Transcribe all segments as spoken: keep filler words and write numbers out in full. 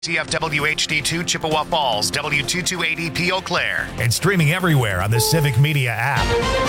T F W H D two Chippewa Falls, W two two eight E P Eau Claire. And streaming everywhere on the Civic Media app.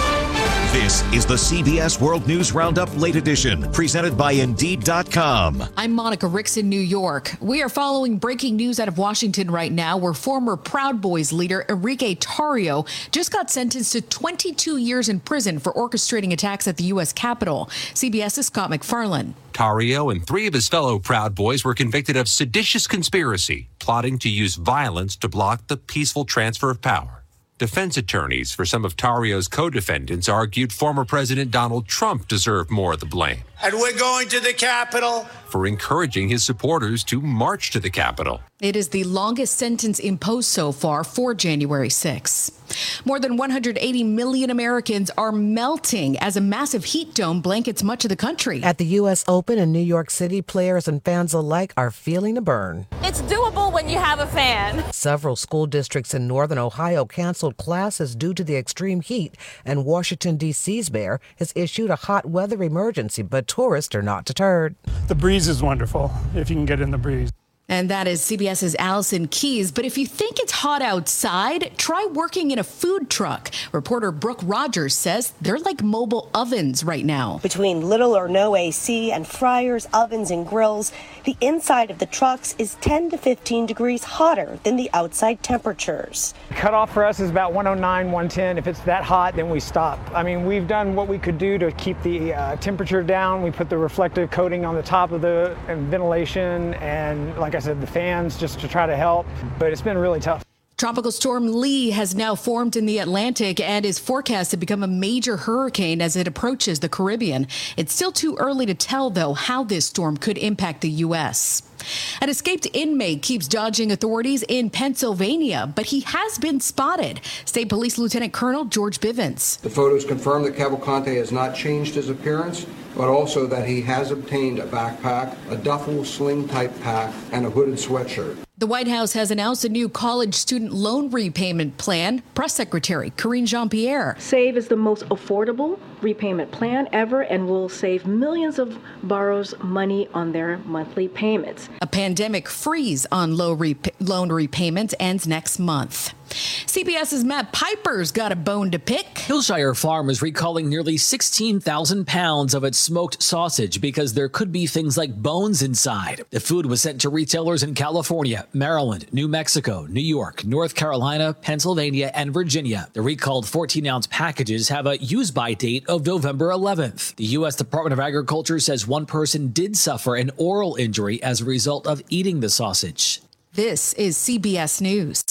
This is the C B S World News Roundup Late Edition, presented by Indeed dot com. I'm Monica Ricks in New York. We are following breaking news out of Washington right now, where former Proud Boys leader Enrique Tarrio just got sentenced to twenty-two years in prison for orchestrating attacks at the U S Capitol. CBS's Scott McFarland. Tarrio and three of his fellow Proud Boys were convicted of seditious conspiracy, plotting to use violence to block the peaceful transfer of power. Defense attorneys for some of Tarrio's co-defendants argued former President Donald Trump deserved more of the blame. And we're going to the Capitol for encouraging his supporters to march to the Capitol. It is the longest sentence imposed so far for January sixth. More than one hundred eighty million Americans are melting as a massive heat dome blankets much of the country. At the U S Open in New York City, players and fans alike are feeling the burn. It's doable when you have a fan. Several school districts in northern Ohio canceled classes due to the extreme heat, and Washington, D C's mayor has issued a hot weather emergency, but tourists are not deterred. The breeze is wonderful if you can get in the breeze. And that is CBS's Allison Keyes. But if you think it's hot outside, try working in a food truck. Reporter Brooke Rogers says they're like mobile ovens right now. Between little or no A C and fryers, ovens, and grills, the inside of the trucks is ten to fifteen degrees hotter than the outside temperatures. Cutoff for us is about one oh nine, one ten. If it's that hot, then we stop. I mean, we've done what we could do to keep the uh, temperature down. We put the reflective coating on the top of the and ventilation and, like I said, the fans just to try to help, but it's been really tough. Tropical storm Lee has now formed in the Atlantic and is forecast to become a major hurricane as it approaches the Caribbean. It's still too early to tell, though, how this storm could impact the U S. An escaped inmate keeps dodging authorities in Pennsylvania, but he has been spotted. State Police Lieutenant Colonel George Bivens. The photos confirm that Cavalcante has not changed his appearance, but also that he has obtained a backpack, a duffel sling-type pack, and a hooded sweatshirt. The White House has announced a new college student loan repayment plan. Press Secretary Karine Jean-Pierre. SAVE is the most affordable repayment plan ever and will save millions of borrowers money on their monthly payments. A pandemic freeze on low rep- loan repayments ends next month. CBS's Matt Piper's got a bone to pick. Hillshire Farm is recalling nearly sixteen thousand pounds of its smoked sausage because there could be things like bones inside. The food was sent to retailers in California, Maryland, New Mexico, New York, North Carolina, Pennsylvania, and Virginia. The recalled fourteen ounce packages have a use-by date of November eleventh. The U S Department of Agriculture says one person did suffer an oral injury as a result of eating the sausage. This is C B S News.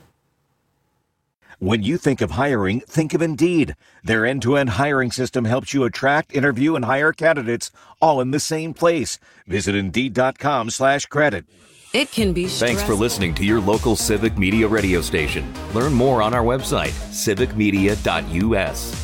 When you think of hiring, think of Indeed. Their end-to-end hiring system helps you attract, interview, and hire candidates all in the same place. Visit Indeed.com slash credit. It can be stressful. Thanks for listening to your local Civic Media radio station. Learn more on our website, civic media dot u s.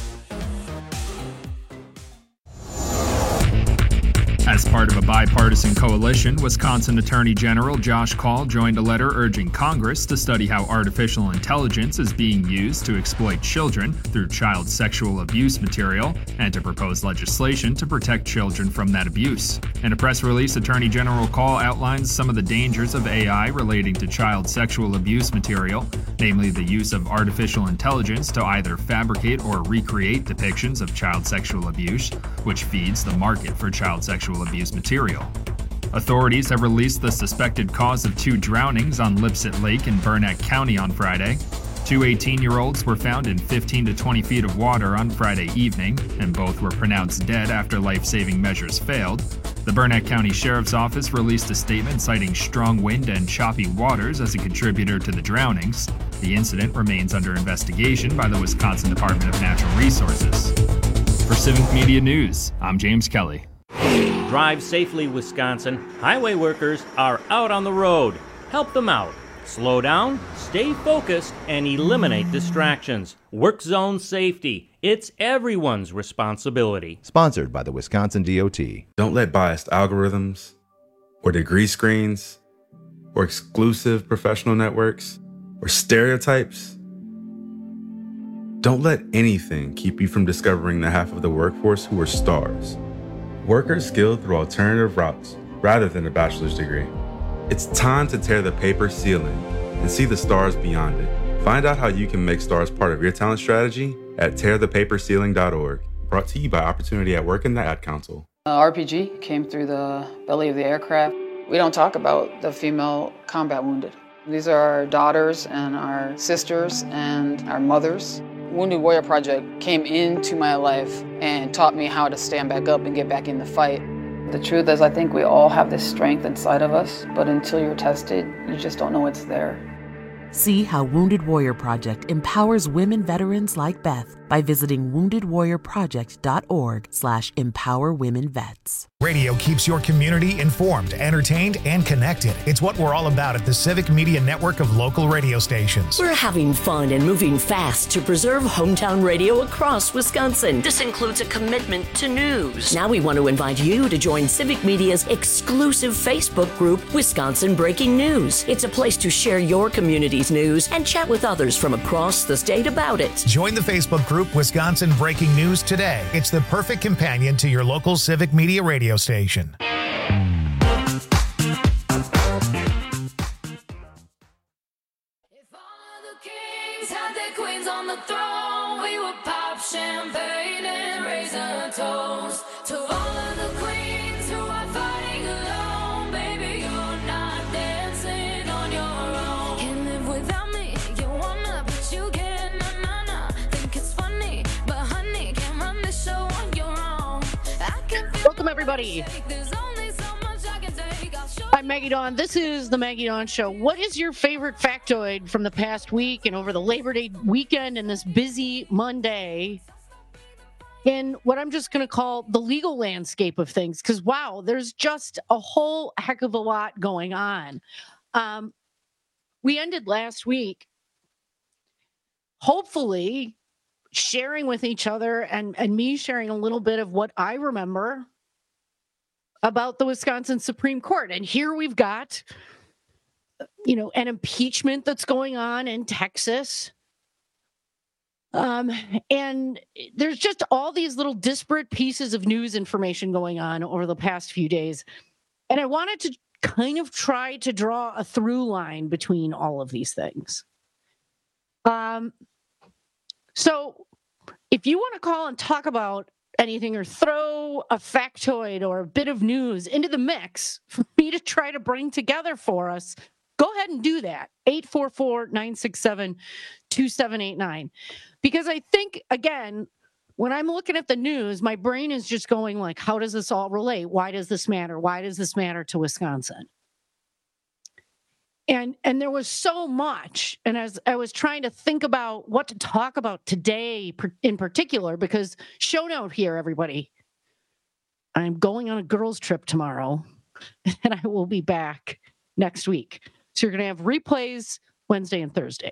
As part of a bipartisan coalition, Wisconsin Attorney General Josh Kaul joined a letter urging Congress to study how artificial intelligence is being used to exploit children through child sexual abuse material and to propose legislation to protect children from that abuse. In a press release, Attorney General Kaul outlines some of the dangers of A I relating to child sexual abuse material, namely the use of artificial intelligence to either fabricate or recreate depictions of child sexual abuse, which feeds the market for child sexual abuse material. Authorities have released the suspected cause of two drownings on Lipsett Lake in Burnett County on Friday. Two eighteen-year-olds were found in fifteen to twenty feet of water on Friday evening, and both were pronounced dead after life-saving measures failed. The Burnett County Sheriff's Office released a statement citing strong wind and choppy waters as a contributor to the drownings. The incident remains under investigation by the Wisconsin Department of Natural Resources. For Civic Media News, I'm James Kelly. Drive safely, Wisconsin. Highway workers are out on the road. Help them out. Slow down, stay focused, and eliminate distractions. Work zone safety. It's everyone's responsibility. Sponsored by the Wisconsin D O T. Don't let biased algorithms, or degree screens, or exclusive professional networks, or stereotypes. Don't let anything keep you from discovering the half of the workforce who are stars. Workers skilled through alternative routes rather than a bachelor's degree. It's time to tear the paper ceiling and see the stars beyond it. Find out how you can make stars part of your talent strategy at tear the paper ceiling dot org. Brought to you by Opportunity at Work and the Ad Council. Uh, R P G came through the belly of the aircraft. We don't talk about the female combat wounded. These are our daughters and our sisters and our mothers. Wounded Warrior Project came into my life and taught me how to stand back up and get back in the fight. The truth is, I think we all have this strength inside of us, but until you're tested, you just don't know it's there. See how Wounded Warrior Project empowers women veterans like Beth by visiting wounded warrior project dot org slash empower women vets. Radio keeps your community informed, entertained, and connected. It's what we're all about at the Civic Media Network of local radio stations. We're having fun and moving fast to preserve hometown radio across Wisconsin. This includes a commitment to news. Now we want to invite you to join Civic Media's exclusive Facebook group, Wisconsin Breaking News. It's a place to share your community's news and chat with others from across the state about it. Join the Facebook group Wisconsin Breaking News today. It's the perfect companion to your local Civic Media radio station. If all the kings had their queens on the throne, we would pop champagne and raise a toast to all of the queens who are fighting alone. Baby, you're not dancing on your own. Can't live without me, you wanna, but you can't. Nah, nah, nah. Think it's funny, but honey, can't run the show on your own. I can feel Welcome, everybody. I'm Maggie Dawn. This is the Maggie Dawn Show. What is your favorite factoid from the past week and over the Labor Day weekend and this busy Monday in what I'm just going to call the legal landscape of things? Because, wow, there's just a whole heck of a lot going on. Um, we ended last week, hopefully, sharing with each other and, and me sharing a little bit of what I remember about the Wisconsin Supreme Court. And here we've got, you know, an impeachment that's going on in Texas. Um, and there's just all these little disparate pieces of news information going on over the past few days. And I wanted to kind of try to draw a through line between all of these things. Um, so if you want to call and talk about anything or throw a factoid or a bit of news into the mix for me to try to bring together for us, go ahead and do that. eight four four, nine six seven, two seven eight nine. Because I think, again, when I'm looking at the news, my brain is just going like, how does this all relate? Why does this matter? Why does this matter to Wisconsin? And and there was so much. And as I was trying to think about what to talk about today in particular, because show note here, everybody, I'm going on a girls' trip tomorrow, and I will be back next week. So you're going to have replays Wednesday and Thursday.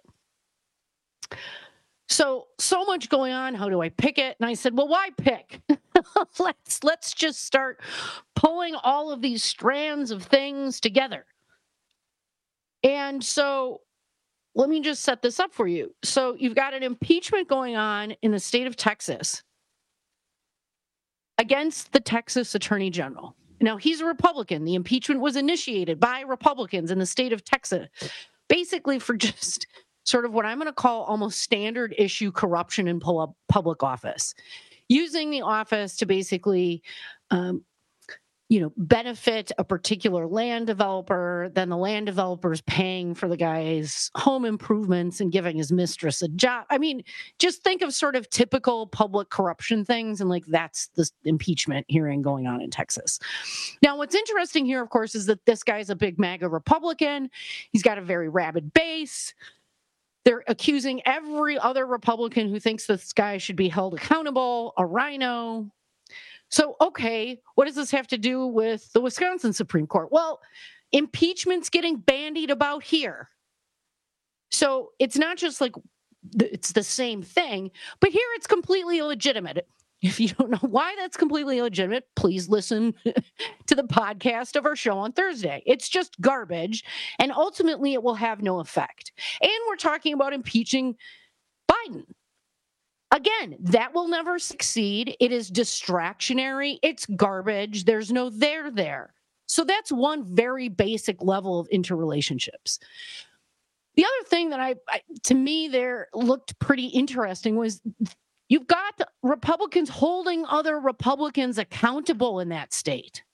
So, so much going on. How do I pick it? And I said, well, why pick? let's let's just start pulling all of these strands of things together. And so let me just set this up for you. So you've got an impeachment going on in the state of Texas against the Texas Attorney General. Now, he's a Republican. The impeachment was initiated by Republicans in the state of Texas, basically for just sort of what I'm going to call almost standard issue corruption in public office, using the office to basically um, you know, benefit a particular land developer, then the land developer's paying for the guy's home improvements and giving his mistress a job. I mean, just think of sort of typical public corruption things, and like that's the impeachment hearing going on in Texas. Now, what's interesting here, of course, is that this guy's a big MAGA Republican. He's got a very rabid base. They're accusing every other Republican who thinks this guy should be held accountable, a rhino. So, okay, what does this have to do with the Wisconsin Supreme Court? Well, impeachment's getting bandied about here. So it's not just like it's the same thing, but here it's completely illegitimate. If you don't know why that's completely illegitimate, please listen to the podcast of our show on Thursday. It's just garbage, and ultimately it will have no effect. And we're talking about impeaching Biden. Again, that will never succeed. It is distractionary. It's garbage. There's no there there. So that's one very basic level of interrelationships. The other thing that I, I to me there looked pretty interesting was you've got Republicans holding other Republicans accountable in that state.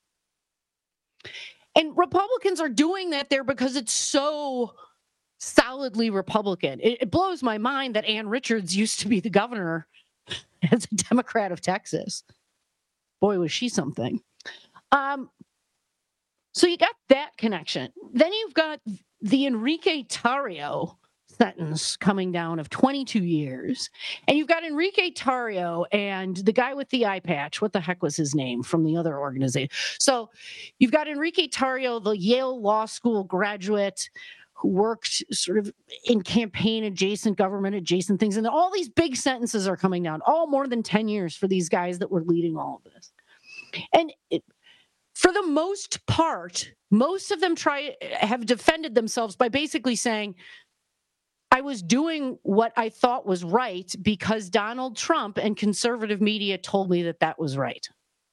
And Republicans are doing that there because it's so solidly Republican. It, it blows my mind that Ann Richards used to be the governor as a Democrat of Texas. Boy, was she something. Um, so you got that connection. Then you've got the Enrique Tarrio sentence coming down of twenty-two years. And you've got Enrique Tarrio and the guy with the eye patch. What the heck was his name from the other organization? So you've got Enrique Tarrio, the Yale Law School graduate who worked sort of in campaign adjacent, government adjacent things. And all these big sentences are coming down, all more than ten years for these guys that were leading all of this. And it, for the most part, most of them try have defended themselves by basically saying, I was doing what I thought was right because Donald Trump and conservative media told me that that was right.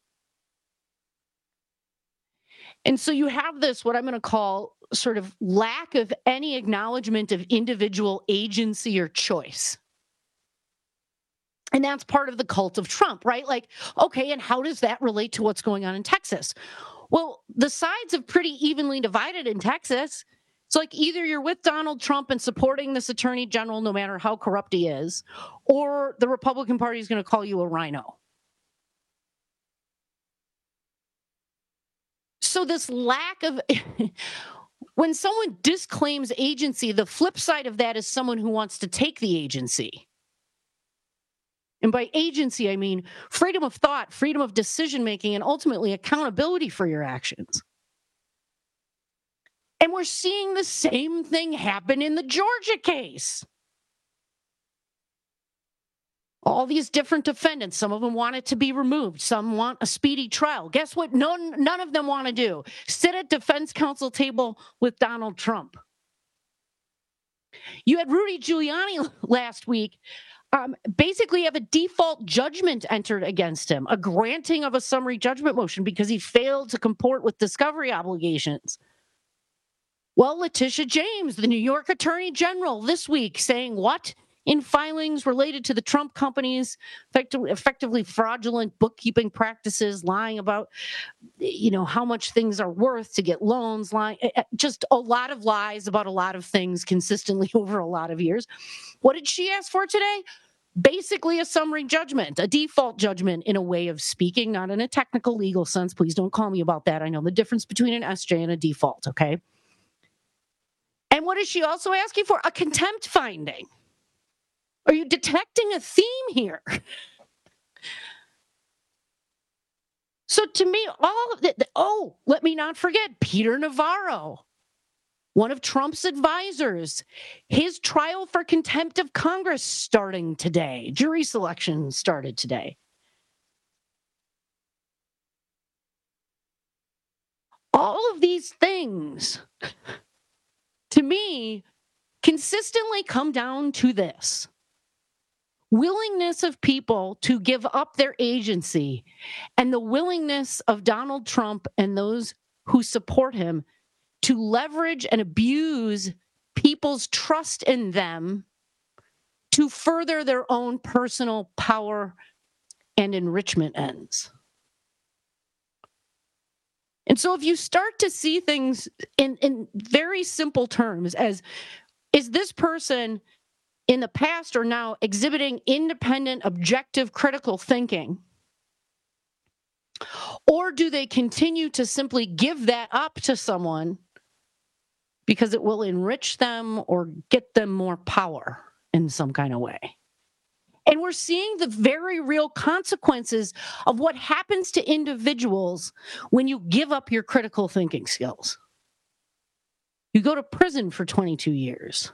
And so you have this, what I'm going to call sort of lack of any acknowledgement of individual agency or choice. And that's part of the cult of Trump, right? Like, okay, and how does that relate to what's going on in Texas? Well, the sides have pretty evenly divided in Texas. It's like either you're with Donald Trump and supporting this attorney general, no matter how corrupt he is, or the Republican Party is going to call you a rhino. So this lack of, when someone disclaims agency, the flip side of that is someone who wants to take the agency. And by agency, I mean freedom of thought, freedom of decision-making, and ultimately accountability for your actions. And we're seeing the same thing happen in the Georgia case. All these different defendants, some of them want it to be removed. Some want a speedy trial. Guess what? None, none of them want to do. Sit at defense counsel table with Donald Trump. You had Rudy Giuliani last week um, basically have a default judgment entered against him, a granting of a summary judgment motion because he failed to comport with discovery obligations. Well, Letitia James, the New York Attorney General, this week saying what? In filings related to the Trump company's effectively, effectively fraudulent bookkeeping practices, lying about, you know, how much things are worth to get loans, lying, just a lot of lies about a lot of things consistently over a lot of years. What did she ask for today? Basically a summary judgment, a default judgment in a way of speaking, not in a technical legal sense. Please don't call me about that. I know the difference between an S J and a default, okay? And what is she also asking for? A contempt finding. Are you detecting a theme here? So to me, all of it, oh, let me not forget Peter Navarro, one of Trump's advisors. His trial for contempt of Congress starting today. Jury selection started today. All of these things, to me, consistently come down to this. Willingness of people to give up their agency and the willingness of Donald Trump and those who support him to leverage and abuse people's trust in them to further their own personal power and enrichment ends. And so if you start to see things in, in very simple terms as, is this person in the past or now exhibiting independent, objective, critical thinking? Or do they continue to simply give that up to someone because it will enrich them or get them more power in some kind of way? And we're seeing the very real consequences of what happens to individuals when you give up your critical thinking skills. You go to prison for twenty-two years.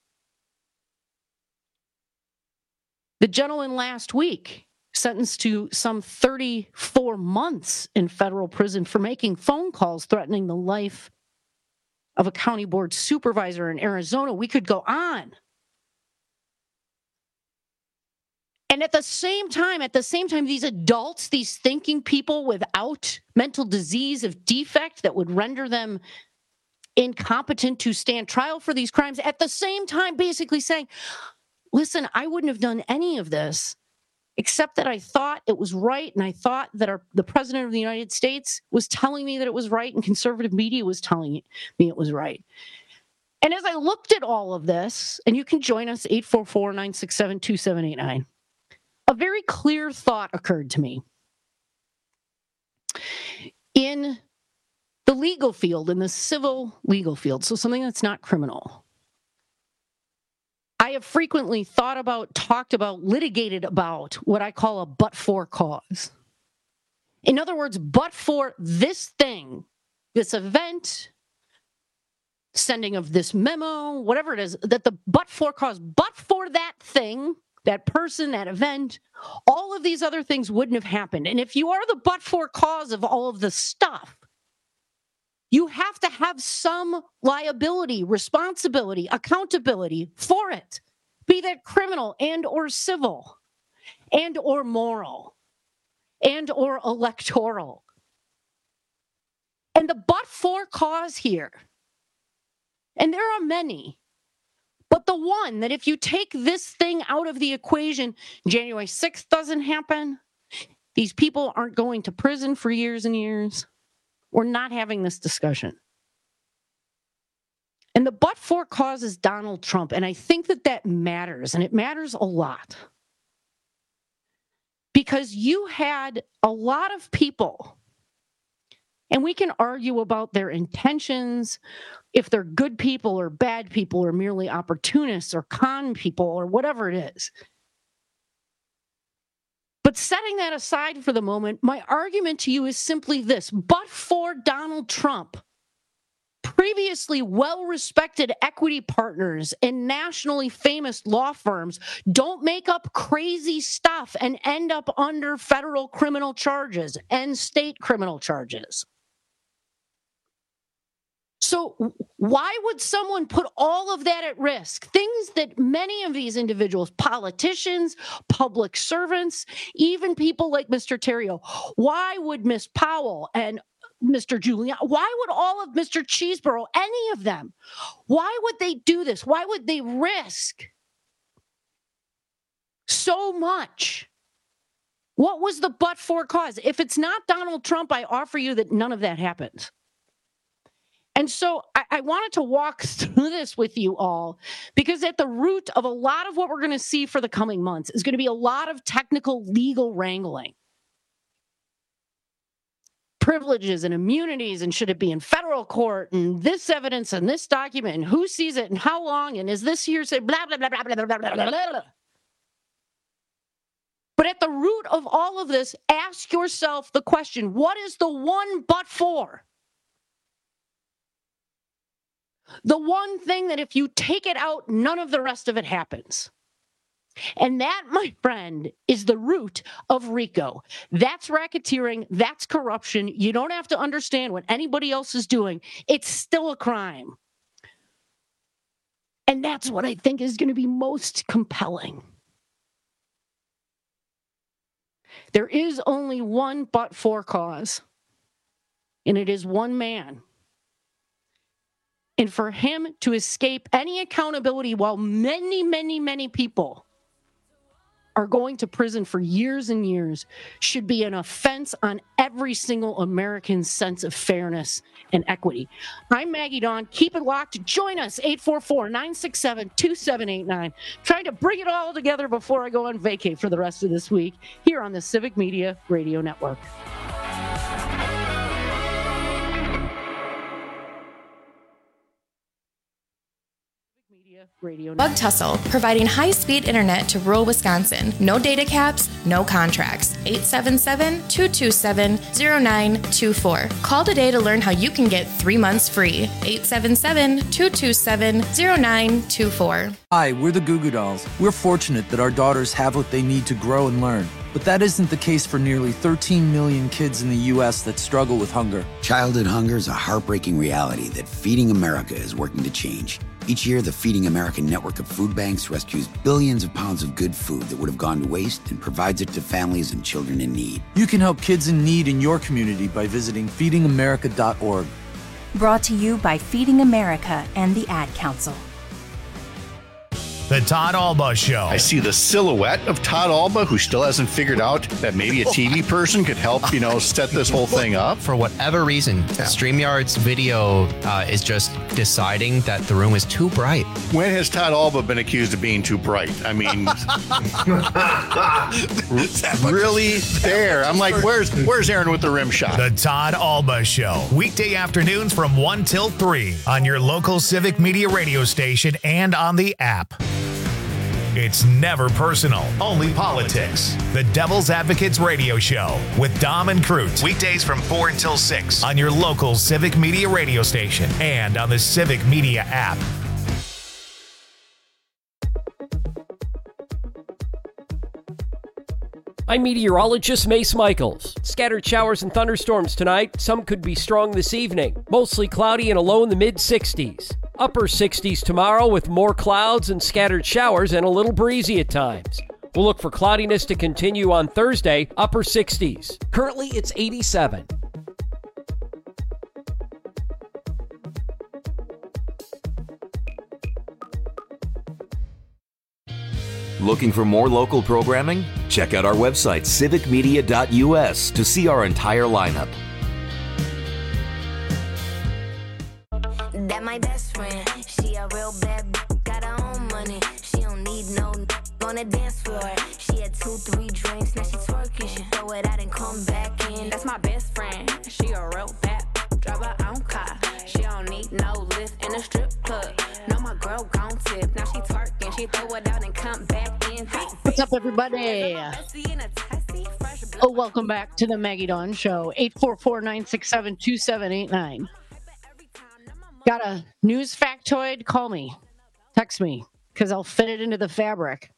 The gentleman last week sentenced to some thirty-four months in federal prison for making phone calls threatening the life of a county board supervisor in Arizona. We could go on. And And at the same time, at the same time, these adults, these thinking people without mental disease of defect that would render them incompetent to stand trial for these crimes, at the same time basically saying, listen, I wouldn't have done any of this except that I thought it was right, and I thought that our, the president of the United States was telling me that it was right, and conservative media was telling me it was right. And as I looked at all of this, and you can join us, eight four four, nine six seven, two seven eight nine, a very clear thought occurred to me. In the legal field, in the civil legal field, so something that's not criminal, I have frequently thought about, talked about, litigated about what I call a but-for cause. In other words, but for this thing, this event, sending of this memo, whatever it is, that the but-for cause, but for that thing, that person, that event, all of these other things wouldn't have happened. And if you are the but-for cause of all of the stuff, you have to have some liability, responsibility, accountability for it, be that criminal and or civil and or moral and or electoral. And the but-for cause here, and there are many, but the one that if you take this thing out of the equation, January sixth doesn't happen, these people aren't going to prison for years and years, we're not having this discussion. And the but-for cause is Donald Trump, and I think that that matters, and it matters a lot. Because you had a lot of people, and we can argue about their intentions, if they're good people or bad people or merely opportunists or con people or whatever it is. But setting that aside for the moment, my argument to you is simply this. But for Donald Trump, previously well-respected equity partners and nationally famous law firms don't make up crazy stuff and end up under federal criminal charges and state criminal charges. So why would someone put all of that at risk? Things that many of these individuals, politicians, public servants, even people like Mister Terrio, why would Miz Powell and Mister Giuliani, why would all of Mister Cheeseborough, any of them, why would they do this? Why would they risk so much? What was the but-for cause? If it's not Donald Trump, I offer you that none of that happens. And so I, I wanted to walk through this with you all, because at the root of a lot of what we're going to see for the coming months is going to be a lot of technical legal wrangling. Privileges and immunities, and should it be in federal court, and this evidence and this document, and who sees it, and how long, and is this hearsay, blah, blah, blah, blah, blah, blah, blah, blah, blah. But at the root of all of this, ask yourself the question, what is the one but for? The one thing that if you take it out, none of the rest of it happens. And that, my friend, is the root of RICO. That's racketeering. That's corruption. You don't have to understand what anybody else is doing. It's still a crime. And that's what I think is going to be most compelling. There is only one but-for cause, and it is one man. And for him to escape any accountability while many, many, many people are going to prison for years and years should be an offense on every single American's sense of fairness and equity. I'm Maggie Dawn. Keep it locked. Join us, eight four four, nine six seven, two seven eight nine. Trying to bring it all together before I go on vacay for the rest of this week here on the Civic Media Radio Network. Radio Bug Tussle, providing high-speed internet to rural Wisconsin. No data caps, no contracts. eight seven seven, two two seven, zero nine two four. Call today to learn how you can get three months free. eight seven seven, two two seven, zero nine two four. Hi, we're the Goo Goo Dolls. We're fortunate that our daughters have what they need to grow and learn. But that isn't the case for nearly thirteen million kids in the U S that struggle with hunger. Childhood hunger is a heartbreaking reality that Feeding America is working to change. Each year, the Feeding America network of food banks rescues billions of pounds of good food that would have gone to waste and provides it to families and children in need. You can help kids in need in your community by visiting feeding america dot org. Brought to you by Feeding America and the Ad Council. The Todd Alba Show. I see the silhouette of Todd Alba, who still hasn't figured out that maybe a T V person could help, you know, set this whole thing up. For whatever reason, yeah. StreamYard's video uh, is just deciding that the room is too bright. When has Todd Alba been accused of being too bright? I mean, really there. I'm like, where's where's Aaron with the rim shot? The Todd Alba Show. Weekday afternoons from one till three on your local Civic Media radio station and on the app. It's never personal, only politics. The Devil's Advocates Radio Show with Dom and Crute. Weekdays from four until six on your local Civic Media radio station and on the Civic Media app. I'm meteorologist Mace Michaels. Scattered showers and thunderstorms tonight. Some could be strong this evening. Mostly cloudy and a low in the mid-sixties. Upper sixties tomorrow with more clouds and scattered showers and a little breezy at times. We'll look for cloudiness to continue on Thursday, upper sixties. Currently, it's eighty-seven. Looking for more local programming? Check out our website, civic media dot u s, to see our entire lineup. That my best friend, she a real bad, got her own money. She don't need no on the dance floor. She had two, three drinks, now she twerking. She throw it out and come back in. That's my best friend, she a real bad, drive her own car. She don't need no lift in a strip club. No, my girl gon' tip, now she twerking. She throw it out and come back in. What's up, everybody? Oh, welcome back to the Maggie Dawn Show. eight four four, nine six seven, two seven eight nine. Got a news factoid? Call me. Text me, because I'll fit it into the fabric.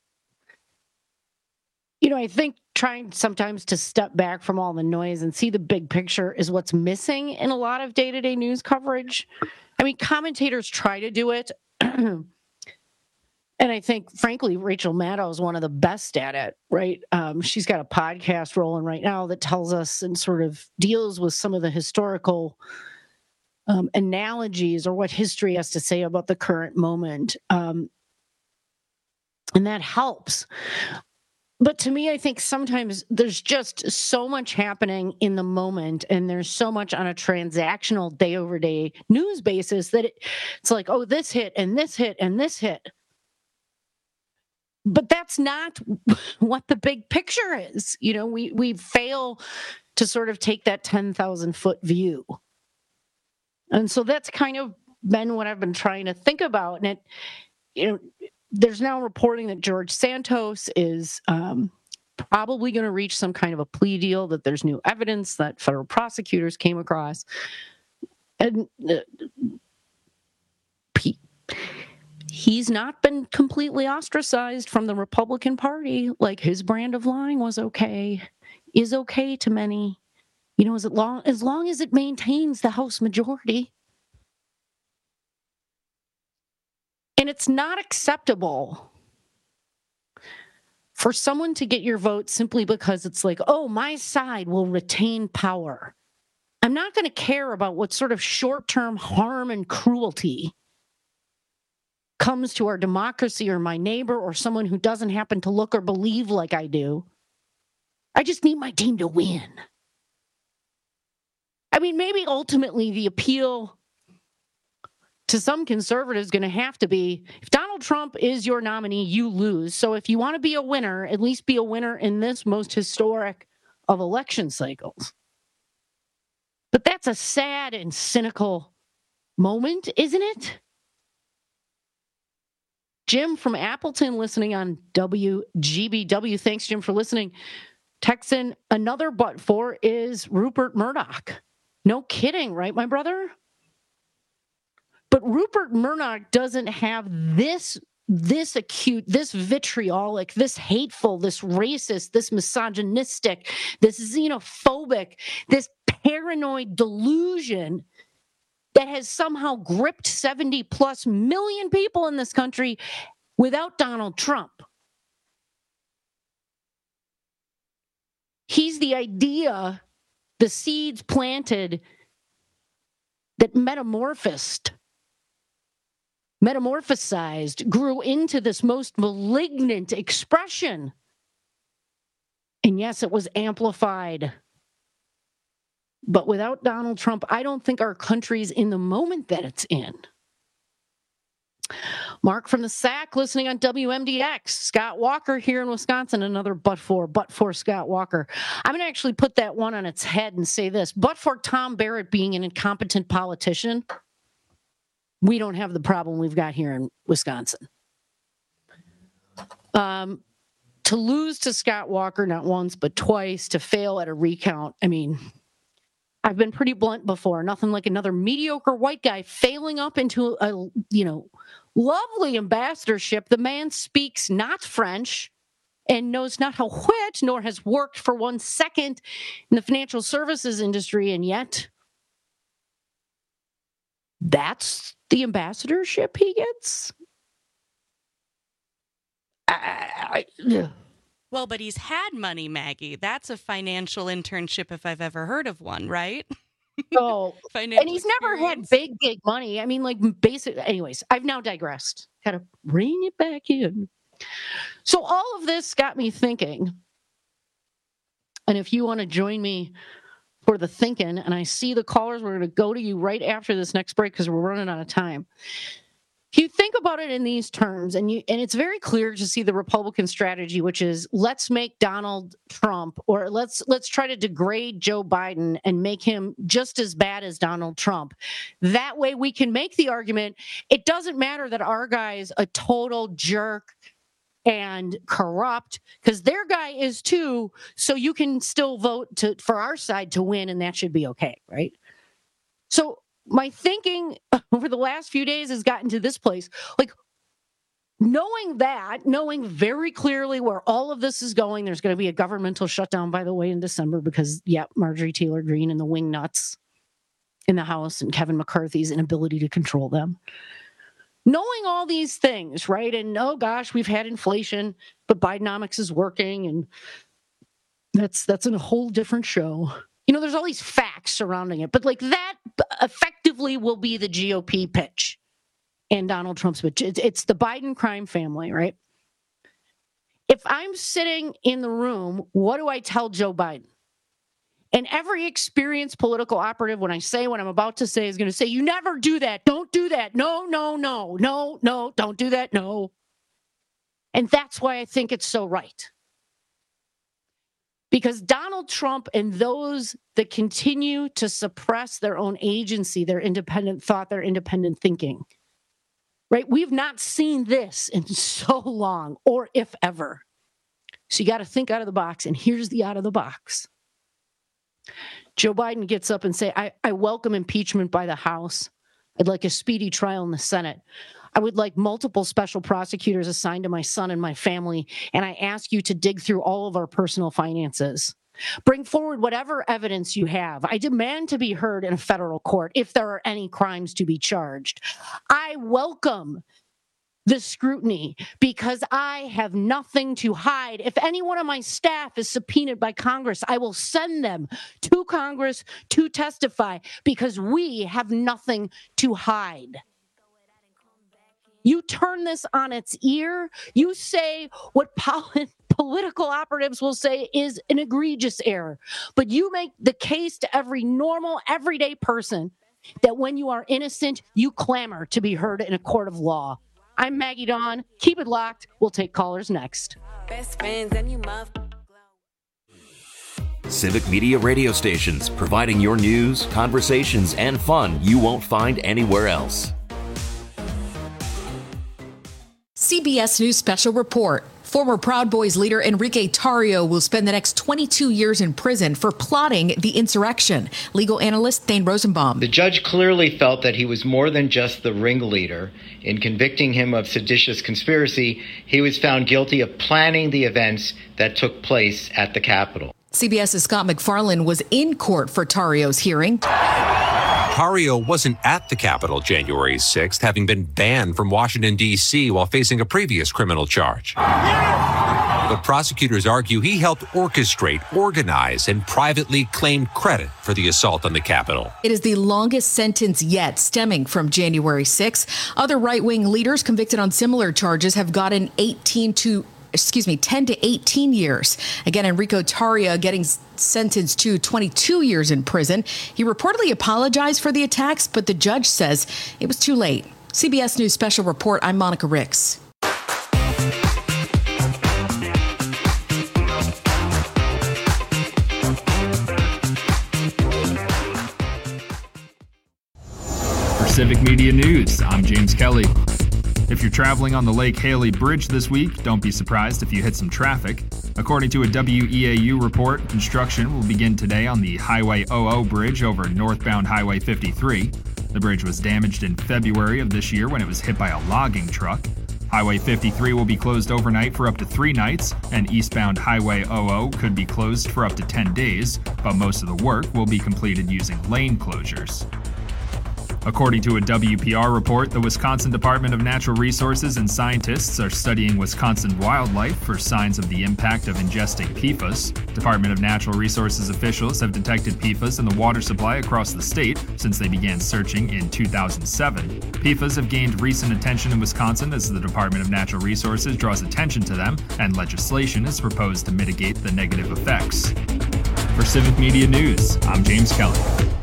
You know, I think trying sometimes to step back from all the noise and see the big picture is what's missing in a lot of day-to-day news coverage. I mean, commentators try to do it. And I think, frankly, Rachel Maddow is one of the best at it, right? Um, she's got a podcast rolling right now that tells us and sort of deals with some of the historical um, analogies or what history has to say about the current moment. Um, and that helps. But to me, I think sometimes there's just so much happening in the moment, and there's so much on a transactional day-over-day news basis that it, it's like, oh, this hit, and this hit, and this hit. But that's not what the big picture is. You know, we we fail to sort of take that ten thousand foot view. And so that's kind of been what I've been trying to think about. And it, you know, there's now reporting that George Santos is um, probably going to reach some kind of a plea deal, that there's new evidence that federal prosecutors came across. And uh, Pete, he's not been completely ostracized from the Republican Party. Like, his brand of lying was okay, is okay to many. You know, as long as long as it maintains the House majority. And it's not acceptable for someone to get your vote simply because it's like, oh, my side will retain power. I'm not going to care about what sort of short-term harm and cruelty comes to our democracy or my neighbor or someone who doesn't happen to look or believe like I do. I just need my team to win. I mean, maybe ultimately the appeal to some conservatives is going to have to be, if Donald Trump is your nominee, you lose. So if you want to be a winner, at least be a winner in this most historic of election cycles. But that's a sad and cynical moment, isn't it? Jim from Appleton listening on W G B W. Thanks, Jim, for listening. Texan, another but for is Rupert Murdoch. No kidding, right, my brother? But Rupert Murdoch doesn't have this, this acute, this vitriolic, this hateful, this racist, this misogynistic, this xenophobic, this paranoid delusion that has somehow gripped seventy plus million people in this country without Donald Trump. He's the idea, the seeds planted that metamorphosed, metamorphosized, grew into this most malignant expression. And yes, it was amplified. But without Donald Trump, I don't think our country's in the moment that it's in. Mark from the S A C listening on W M D X. Scott Walker here in Wisconsin, another but for, but for Scott Walker. I'm going to actually put that one on its head and say this. But for Tom Barrett being an incompetent politician, we don't have the problem we've got here in Wisconsin. Um, to lose to Scott Walker not once, but twice, to fail at a recount, I mean, I've been pretty blunt before. Nothing like another mediocre white guy failing up into a, you know, lovely ambassadorship. The man speaks not French and knows not how whit, nor has worked for one second in the financial services industry, and yet that's the ambassadorship he gets? I, I, Well, but he's had money, Maggie. That's a financial internship if I've ever heard of one, right? Oh, and he's never had big, big money. I mean, like basic. Anyways, I've now digressed. Kind of bring it back in. So all of this got me thinking. And if you want to join me for the thinking, and I see the callers, we're going to go to you right after this next break because we're running out of time. If you think about it in these terms, and you and it's very clear to see the Republican strategy, which is let's make Donald Trump, or let's let's try to degrade Joe Biden and make him just as bad as Donald Trump. That way we can make the argument, it doesn't matter that our guy's a total jerk and corrupt, because their guy is too, so you can still vote to for our side to win, and that should be okay, right? So my thinking over the last few days has gotten to this place. Like, knowing that, knowing very clearly where all of this is going, there's going to be a governmental shutdown, by the way, in December because, yeah, Marjorie Taylor Greene and the wingnuts in the House and Kevin McCarthy's inability to control them. Knowing all these things, right? And, oh, gosh, we've had inflation, but Bidenomics is working, and that's that's a whole different show. You know, there's all these facts surrounding it, but like that effectively will be the G O P pitch and Donald Trump's pitch. It's, it's the Biden crime family, right? If I'm sitting in the room, what do I tell Joe Biden? And every experienced political operative, when I say what I'm about to say, is going to say, you never do that. Don't do that. No, no, no, no, no, don't do that. No. And that's why I think it's so right. Because Donald Trump and those that continue to suppress their own agency, their independent thought, their independent thinking, right? We've not seen this in so long, or if ever. So you got to think out of the box, and here's the out of the box. Joe Biden gets up and say, I, I welcome impeachment by the House. I'd like a speedy trial in the Senate. I would like multiple special prosecutors assigned to my son and my family, and I ask you to dig through all of our personal finances. Bring forward whatever evidence you have. I demand to be heard in a federal court if there are any crimes to be charged. I welcome the scrutiny because I have nothing to hide. If any one of my staff is subpoenaed by Congress, I will send them to Congress to testify because we have nothing to hide. You turn this on its ear. You say what pol- political operatives will say is an egregious error. But you make the case to every normal, everyday person that when you are innocent, you clamor to be heard in a court of law. I'm Maggie Dawn. Keep it locked. We'll take callers next. Best friends and you muff. Civic Media radio stations, providing your news, conversations, and fun you won't find anywhere else. C B S News Special Report. Former Proud Boys leader Enrique Tarrio will spend the next twenty-two years in prison for plotting the insurrection. Legal analyst Thane Rosenbaum. The judge clearly felt that he was more than just the ringleader. In convicting him of seditious conspiracy, he was found guilty of planning the events that took place at the Capitol. CBS's Scott MacFarlane was in court for Tarrio's hearing. Tarrio wasn't at the Capitol January sixth, having been banned from Washington, D C while facing a previous criminal charge. But prosecutors argue he helped orchestrate, organize, and privately claimed credit for the assault on the Capitol. It is the longest sentence yet stemming from January sixth. Other right-wing leaders convicted on similar charges have gotten eighteen to excuse me, ten to eighteen years. Again, Enrico Tarrio getting sentenced to twenty-two years in prison. He reportedly apologized for the attacks, but the judge says it was too late. C B S News Special Report, I'm Monica Ricks. For Civic Media News, I'm James Kelly. If you're traveling on the Lake Haley Bridge this week, don't be surprised if you hit some traffic. According to a W E A U report, construction will begin today on the Highway O O bridge over northbound Highway fifty-three. The bridge was damaged in February of this year when it was hit by a logging truck. Highway fifty-three will be closed overnight for up to three nights, and eastbound Highway O O could be closed for up to ten days, but most of the work will be completed using lane closures. According to a W P R report, the Wisconsin Department of Natural Resources and scientists are studying Wisconsin wildlife for signs of the impact of ingesting P F A S. Department of Natural Resources officials have detected P F A S in the water supply across the state since they began searching in two thousand seven. P F A S have gained recent attention in Wisconsin as the Department of Natural Resources draws attention to them, and legislation is proposed to mitigate the negative effects. For Civic Media News, I'm James Kelly.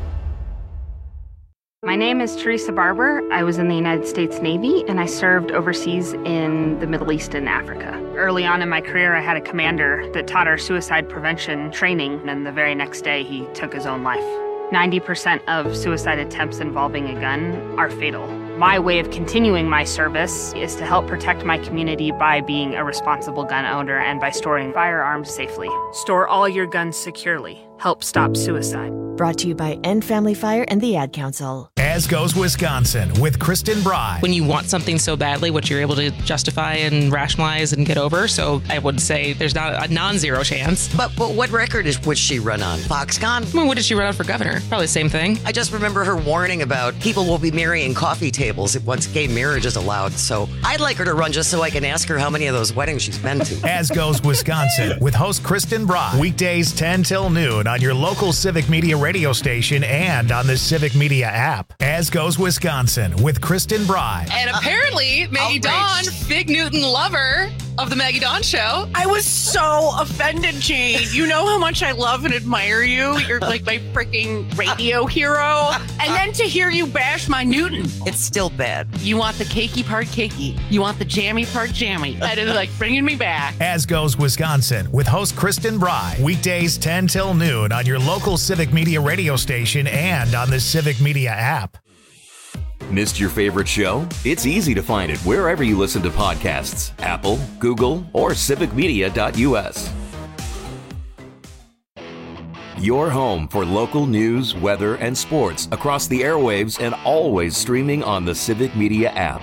My name is Teresa Barber. I was in the United States Navy, and I served overseas in the Middle East and Africa. Early on in my career, I had a commander that taught our suicide prevention training, and the very next day, he took his own life. ninety percent of suicide attempts involving a gun are fatal. My way of continuing my service is to help protect my community by being a responsible gun owner and by storing firearms safely. Store all your guns securely. Help stop suicide. Brought to you by End Family Fire and the Ad Council. As Goes Wisconsin with Kristen Bry. When you want something so badly, what you're able to justify and rationalize and get over. So I would say there's not a non-zero chance. But, but what record is would she run on? Foxconn? I mean, what did she run on for governor? Probably the same thing. I just remember her warning about people will be marrying coffee tables once gay marriage is allowed. So I'd like her to run just so I can ask her how many of those weddings she's been to. As Goes Wisconsin with host Kristen Bry. Weekdays ten till noon on your local Civic Media radio station and on the Civic Media app. As Goes Wisconsin with Kristen Bry. And apparently, Maggie Dawn, Big Newton lover of the Maggie Dawn Show. I was so offended, Jane. You know how much I love and admire you. You're like my freaking radio hero. And then to hear you bash my Newton. It's still bad. You want the cakey part cakey. You want the jammy part jammy. That is like bringing me back. As Goes Wisconsin with host Kristen Bry. Weekdays ten till noon on your local Civic Media radio station and on the Civic Media app. Missed your favorite show? It's easy to find it wherever you listen to podcasts. Apple, Google, or civic media dot U S. Your home for local news, weather, and sports across the airwaves and always streaming on the Civic Media app.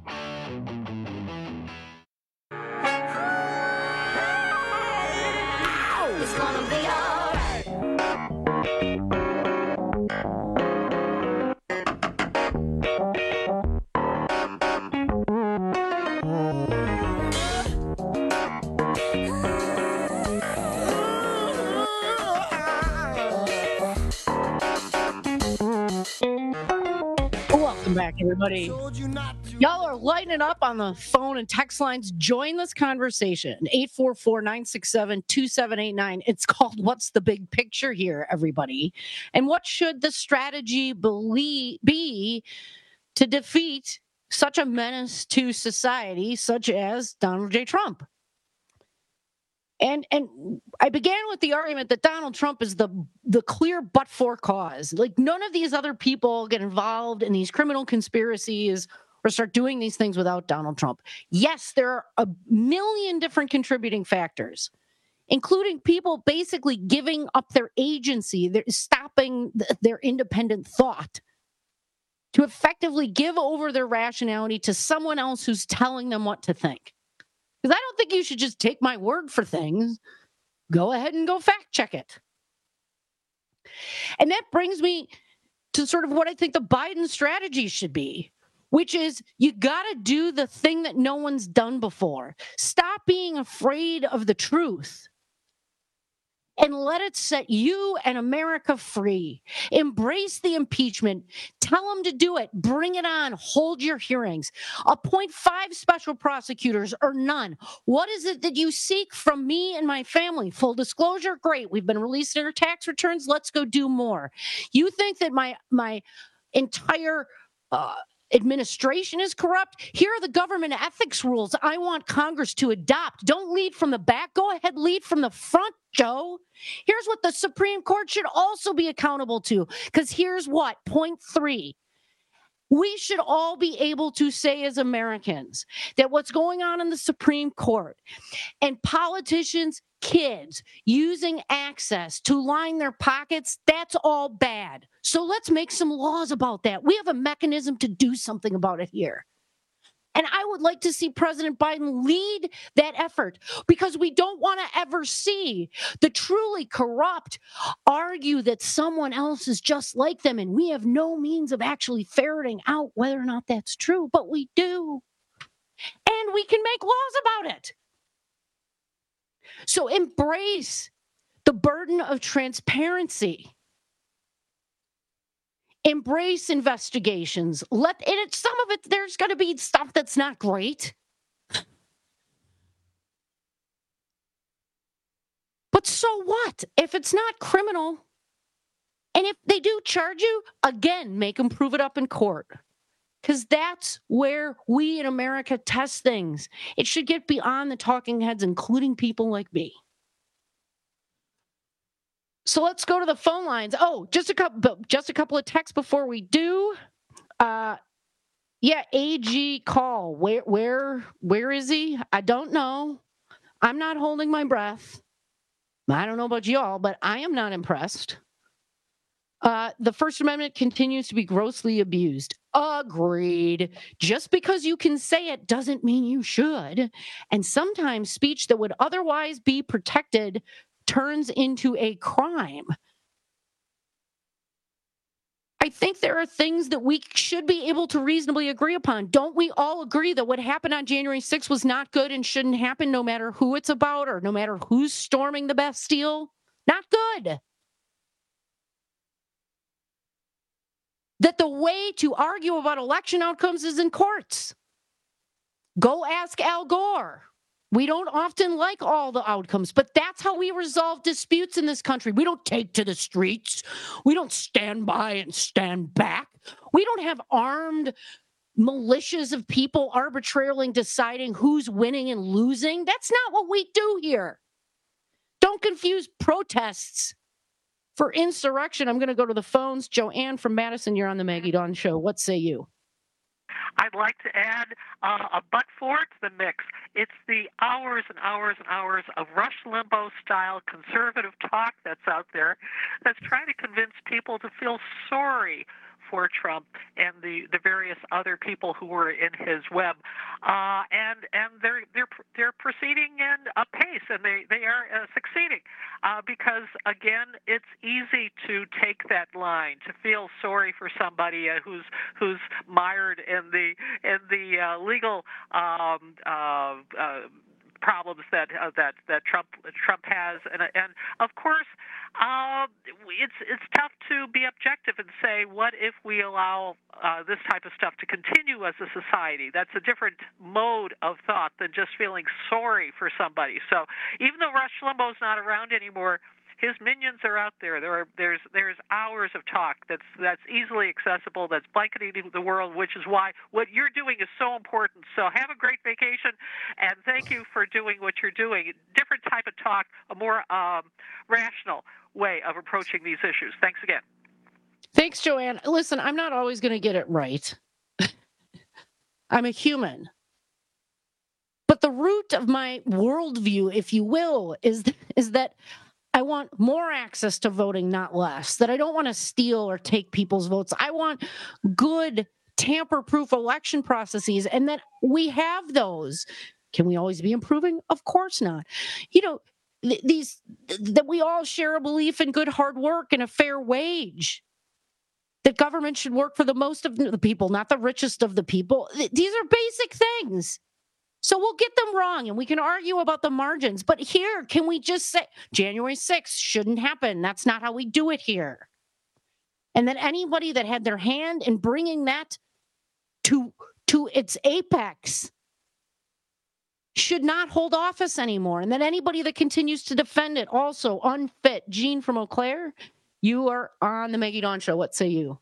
Back, everybody. Y'all are lighting up on the phone and text lines. Join this conversation. eight four four, nine six seven, two seven eight nine. It's called What's the Big Picture Here, everybody? And what should the strategy believe, be to defeat such a menace to society, such as Donald J. Trump? And and I began with the argument that Donald Trump is the the clear but-for cause. Like, none of these other people get involved in these criminal conspiracies or start doing these things without Donald Trump. Yes, there are a million different contributing factors, including people basically giving up their agency, they're stopping th- their independent thought to effectively give over their rationality to someone else who's telling them what to think. Because I don't think you should just take my word for things. Go ahead and go fact check it. And that brings me to sort of what I think the Biden strategy should be, which is you got to do the thing that no one's done before. Stop being afraid of the truth and let it set you and America free. Embrace the impeachment. Tell them to do it. Bring it on. Hold your hearings. Appoint five special prosecutors or none. What is it that you seek from me and my family? Full disclosure? Great. We've been releasing our tax returns. Let's go do more. You think that my my entire uh, administration is corrupt? Here are the government ethics rules I want Congress to adopt. Don't lead from the back. Go ahead, lead from the front, Joe. Here's what the Supreme Court should also be accountable to, because here's what, point three. We should all be able to say as Americans that what's going on in the Supreme Court and politicians' kids using access to line their pockets, that's all bad. So let's make some laws about that. We have a mechanism to do something about it here. And I would like to see President Biden lead that effort, because we don't want to ever see the truly corrupt argue that someone else is just like them, and we have no means of actually ferreting out whether or not that's true, but we do. And we can make laws about it. So embrace the burden of transparency. Embrace investigations. Let and it, some of it, there's going to be stuff that's not great. But so what? If it's not criminal, and if they do charge you, again, make them prove it up in court. Because that's where we in America test things. It should get beyond the talking heads, including people like me. So let's go to the phone lines. Oh, just a couple, just a couple of texts before we do. Uh, yeah, A G call. Where, where, where is he? I don't know. I'm not holding my breath. I don't know about y'all, but I am not impressed. Uh, the First Amendment continues to be grossly abused. Agreed. Just because you can say it doesn't mean you should. And sometimes speech that would otherwise be protected turns into a crime. I think there are things that we should be able to reasonably agree upon. Don't we all agree that what happened on January sixth was not good and shouldn't happen, no matter who it's about or no matter who's storming the Bastille? Not good. That the way to argue about election outcomes is in courts. Go ask Al Gore. We don't often like all the outcomes, but that's how we resolve disputes in this country. We don't take to the streets. We don't stand by and stand back. We don't have armed militias of people arbitrarily deciding who's winning and losing. That's not what we do here. Don't confuse protests for insurrection. I'm going to go to the phones. Joanne from Madison, you're on the Maggie Dawn Show. What say you? I'd like to add uh, a but for to the mix. It's the hours and hours and hours of Rush Limbaugh-style conservative talk that's out there that's trying to convince people to feel sorry for Trump and the, the various other people who were in his web, uh, and and they're they're they're proceeding in a pace, and they they are uh, succeeding, uh, because again, it's easy to take that line, to feel sorry for somebody uh, who's who's mired in the in the uh, legal um, uh, uh, problems that uh, that that Trump Trump has, and and of course. Uh, it's it's tough to be objective and say, what if we allow uh, this type of stuff to continue as a society? That's a different mode of thought than just feeling sorry for somebody. So even though Rush Limbaugh's not around anymore, his minions are out there. There are there's there's hours of talk that's that's easily accessible, that's blanketing the world, which is why what you're doing is so important. So have a great vacation, and thank you for doing what you're doing. Different type of talk, a more um, rational way of approaching these issues. Thanks again. Thanks, Joanne. Listen, I'm not always going to get it right. I'm a human. But the root of my worldview, if you will, is is that I want more access to voting, not less. That I don't want to steal or take people's votes. I want good, tamper-proof election processes, and that we have those. Can we always be improving? Of course not. You know, th- these th- that we all share a belief in good hard work and a fair wage. that government should work for the most of the people, not the richest of the people. These are basic things. So we'll get them wrong and we can argue about the margins. But here, can we just say January sixth shouldn't happen? That's not how we do it here. And then anybody that had their hand in bringing that to, to its apex should not hold office anymore. And then anybody that continues to defend it, also unfit. Jean from Eau Claire, you are on the Maggie Dawn Show. What say you?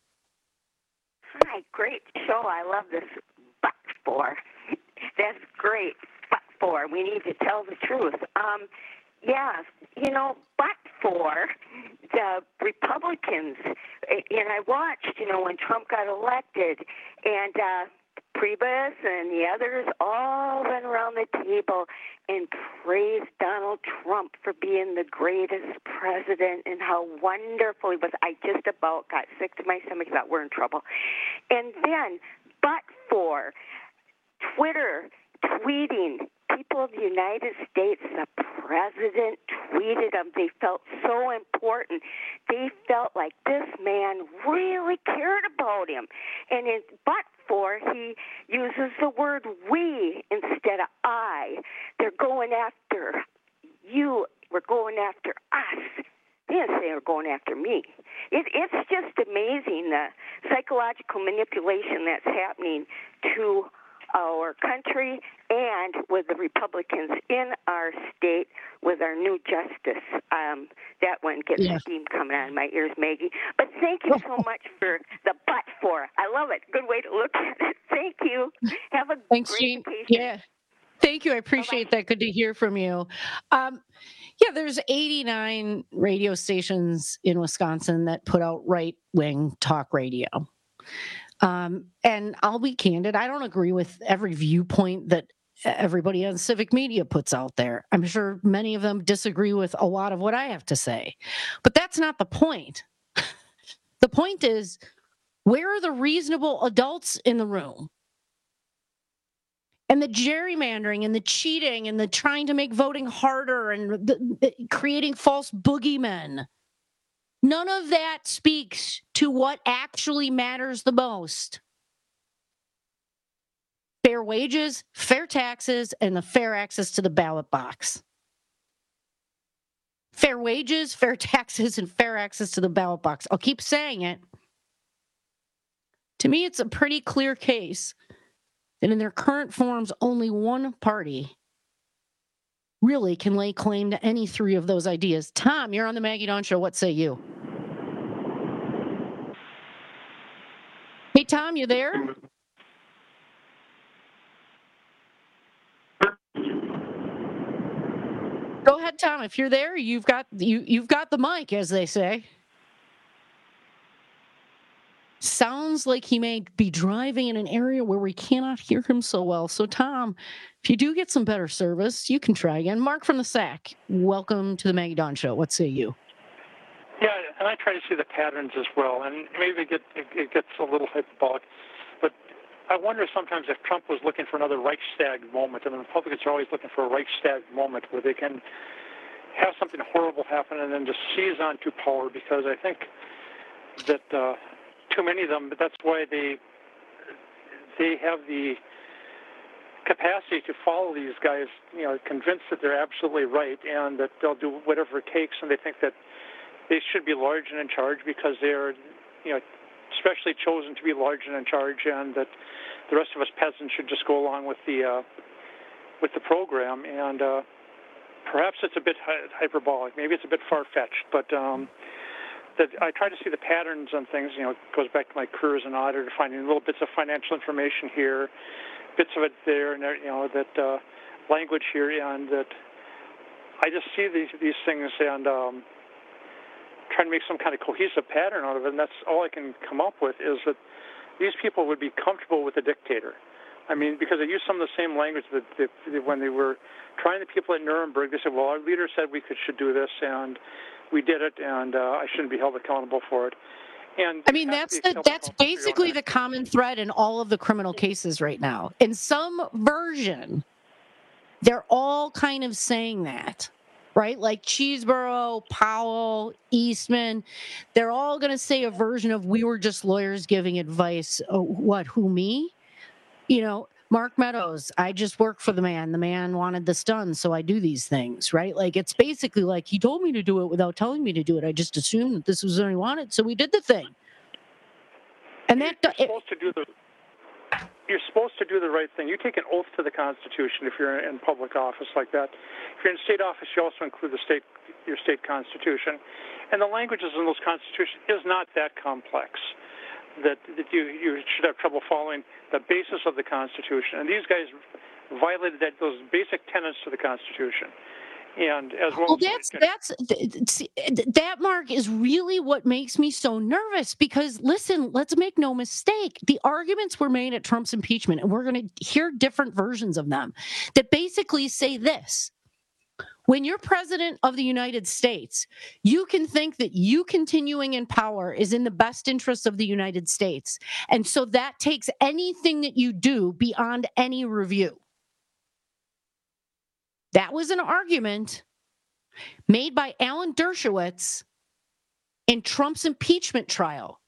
Hi, great show. I love this. But for that's great. But for we need to tell the truth. Um, yeah, you know, but for the Republicans, and I watched, you know, when Trump got elected, and uh, Priebus and the others all went around the table and praised Donald Trump for being the greatest president and how wonderful he was. I just about got sick to my stomach, thought we're in trouble. And then, but for Twitter tweeting, people of the United States, the president tweeted them. They felt so important. They felt like this man really cared about him. And in, but for, he uses the word we instead of I. They're going after you. We're going after us. They didn't say they're going after me. It, it's just amazing the psychological manipulation that's happening to our country and with the Republicans in our state with our new justice. Um, that one gets Yeah. steam coming out of my ears, Maggie. But thank you so much for the but for. I love it. Good way to look at it. Thank you. Have a Thanks, great Jean. vacation. Yeah. Thank you. I appreciate that. Good to hear from you. Um, yeah, there's eighty-nine radio stations in Wisconsin that put out right-wing talk radio. Um, and I'll be candid, I don't agree with every viewpoint that everybody on civic media puts out there. I'm sure many of them disagree with a lot of what I have to say. But that's not the point. The point is, where are the reasonable adults in the room? And the gerrymandering and the cheating and the trying to make voting harder and the, the, creating false boogeymen. None of that speaks to what actually matters the most. Fair wages, fair taxes, and the fair access to the ballot box. Fair wages, fair taxes, and fair access to the ballot box. I'll keep saying it. To me, it's a pretty clear case that in their current forms, only one party really can lay claim to any three of those ideas. Tom, you're on the Maggie Dawn Show. What say you? Hey, Tom, you there? Go ahead, Tom. If you're there, you've got you you've got the mic, as they say. Sounds like he may be driving in an area where we cannot hear him so well. So, Tom, if you do get some better service, you can try again. Mark from the S A C, welcome to the Maggie Dawn Show. What say you? Yeah, and I try to see the patterns as well, and maybe it, get, it gets a little hyperbolic, but I wonder sometimes if Trump was looking for another Reichstag moment, and the Republicans are always looking for a Reichstag moment where they can have something horrible happen and then just seize onto power, because I think that uh, too many of them, but that's why they they have the capacity to follow these guys, you know, convinced that they're absolutely right and that they'll do whatever it takes, and they think that they should be large and in charge because they're, you know, especially chosen to be large and in charge, and that the rest of us peasants should just go along with the uh, with the program. And uh, perhaps it's a bit hy- hyperbolic, maybe it's a bit far-fetched, but um, that I try to see the patterns on things. You know, it goes back to my career as an auditor, finding little bits of financial information here, bits of it there, and you know that uh, language here, and that I just see these these things and. Um, trying to make some kind of cohesive pattern out of it, and that's all I can come up with, is that these people would be comfortable with a dictator. I mean, because they use some of the same language that, that, that when they were trying the people at Nuremberg, they said, well, our leader said we could should do this, and we did it, and uh, I shouldn't be held accountable for it. And I mean, that's the, that's basically the common thread in all of the criminal cases right now. In some version, they're all kind of saying that. right? Like Cheeseborough, Powell, Eastman, they're all going to say a version of we were just lawyers giving advice. Oh, what, who, me? You know, Mark Meadows, I just work for the man. The man wanted this done, so I do these things, right? Like, it's basically like he told me to do it without telling me to do it. I just assumed that this was what he wanted, so we did the thing. And that you're supposed to do the you're supposed to do the right thing. You take an oath to the Constitution if you're in public office like that. If you're in state office, you also include the state your state constitution, and the languages in those constitutions is not that complex that that you you should have trouble following the basis of the Constitution. And these guys violated that those basic tenets to the Constitution. And as well, well that's that's that, Mark, is really what makes me so nervous, because listen, let's make no mistake, the arguments were made at Trump's impeachment, and we're going to hear different versions of them that basically say this: when you're president of the United States, you can think that you continuing in power is in the best interest of the United States, and so that takes anything that you do beyond any review. That was an argument made by Alan Dershowitz in Trump's impeachment trial.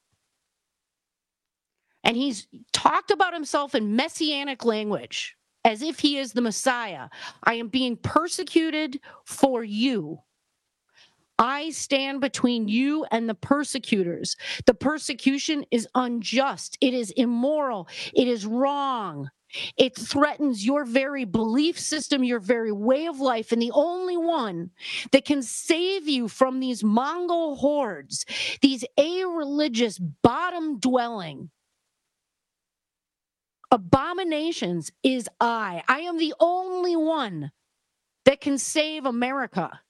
And he's talked about himself in messianic language, as if he is the Messiah. I am being persecuted for you. I stand between you and the persecutors. The persecution is unjust. It is immoral. It is wrong. It threatens your very belief system, your very way of life. And the only one that can save you from these Mongol hordes, these a-religious, bottom-dwelling abominations, is I. I am the only one that can save America.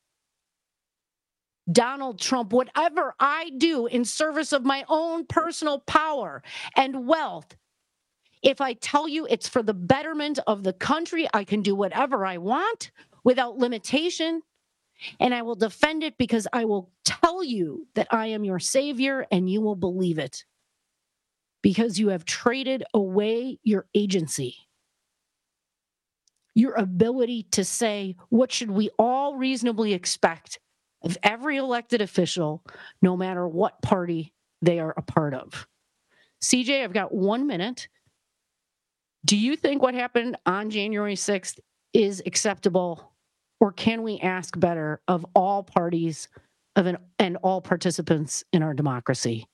Donald Trump, whatever I do in service of my own personal power and wealth, if I tell you it's for the betterment of the country, I can do whatever I want without limitation, and I will defend it because I will tell you that I am your savior, and you will believe it because you have traded away your agency, your ability to say, what should we all reasonably expect of every elected official, no matter what party they are a part of. C J, I've got one minute. Do you think what happened on January sixth is acceptable, or can we ask better of all parties of an, and all participants in our democracy?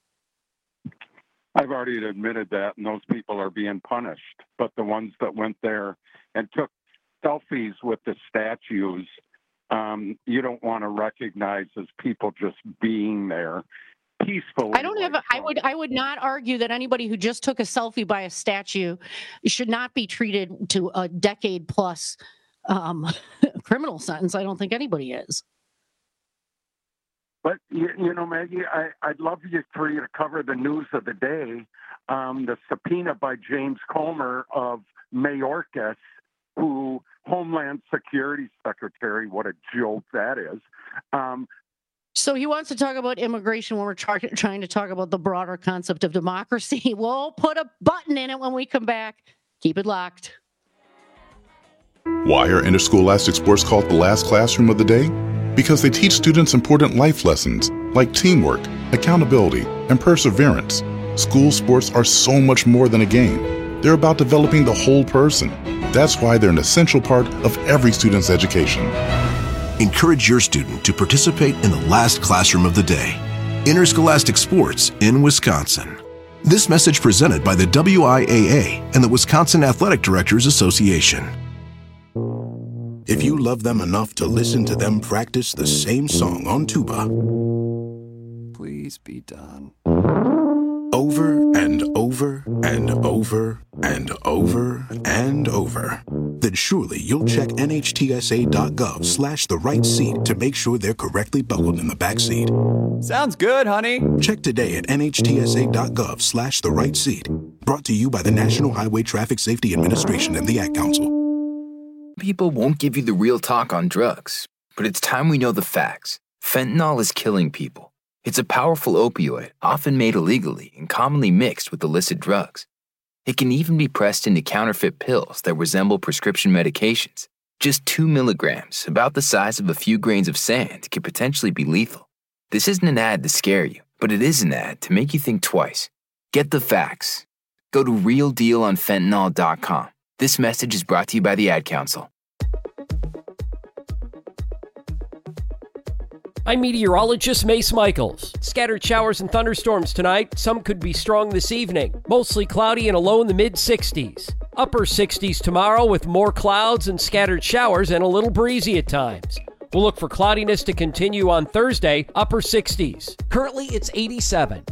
I've already admitted that, and those people are being punished. But the ones that went there and took selfies with the statues, um, you don't want to recognize as people just being there. Peaceful. I don't have. A, I would. I would not argue that anybody who just took a selfie by a statue should not be treated to a decade-plus um, criminal sentence. I don't think anybody is. But you, you know, Maggie, I, I'd love you for you to cover the news of the day. Um, the subpoena by James Comer of Mayorkas, who Homeland Security Secretary. What a joke that is. Um, So he wants to talk about immigration when we're tra- trying to talk about the broader concept of democracy. We'll put a button in it when we come back. Keep it locked. Why are interscholastic sports called the last classroom of the day? Because they teach students important life lessons like teamwork, accountability, and perseverance. School sports are so much more than a game. They're about developing the whole person. That's why they're an essential part of every student's education. Encourage your student to participate in the last classroom of the day. Interscholastic Sports in Wisconsin. This message presented by the W I A A and the Wisconsin Athletic Directors Association. If you love them enough to listen to them practice the same song on tuba, please be done. Over and over and over and over and over, then surely you'll check nhtsa.gov slash the right seat to make sure they're correctly buckled in the back seat. Sounds good, honey. Check today at nhtsa.gov slash the right seat. Brought to you by the National Highway Traffic Safety Administration and the Ad Council. People won't give you the real talk on drugs, but it's time we know the facts. Fentanyl is killing people. It's a powerful opioid, often made illegally and commonly mixed with illicit drugs. It can even be pressed into counterfeit pills that resemble prescription medications, Just two milligrams, about the size of a few grains of sand, can potentially be lethal. This isn't an ad to scare you, but it is an ad to make you think twice. Get the facts. Go to real deal on fentanyl dot com. This message is brought to you by the Ad Council. I'm meteorologist Mace Michaels. Scattered showers and thunderstorms tonight. Some could be strong this evening. Mostly cloudy and a low in the mid-sixties. Upper sixties tomorrow with more clouds and scattered showers and a little breezy at times. We'll look for cloudiness to continue on Thursday, upper sixties. Currently, it's eighty-seven.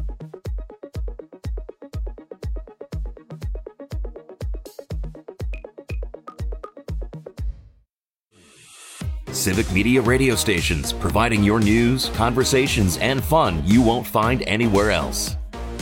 Civic Media radio stations, providing your news, conversations, and fun you won't find anywhere else.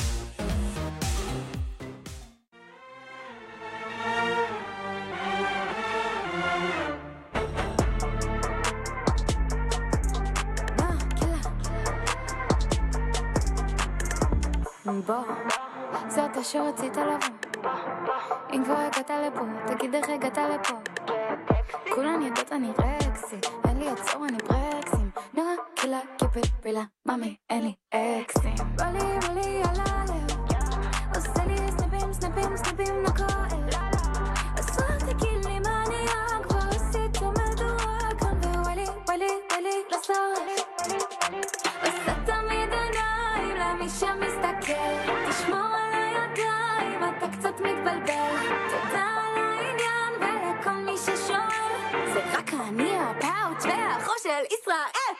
בוא, זאת שרצית לבוא. אם כבר הגעת לפה, תגיד איך הגעת לפה. כולן יודעות אני רקסי, אין לי עצור אני ברקסים. נורא קילה, keep it real, ממי, אין לי אקסים. בא לי, בא לי על הלב, עושה לי סנפים, סנפים, סנפים נקועל. אסור תגיד לי מה נהיה, כבר עשית מדורה כאן ווואלי, וואלי, וואלי, לא שורש. עושה תמיד עיניים למי שמסתכל, תשמור על הידיים, אתה קצת מתבלבל. תודה על העניין ולכל מי ששואל, זה רק אני הפאוץ' והחור של ישראל.